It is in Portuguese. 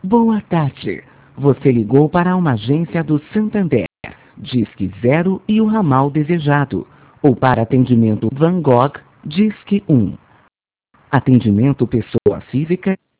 Boa tarde. Você ligou para uma agência do Santander. Disque 0 e o ramal desejado. Ou para atendimento Van Gogh, Disque 1. Atendimento pessoa física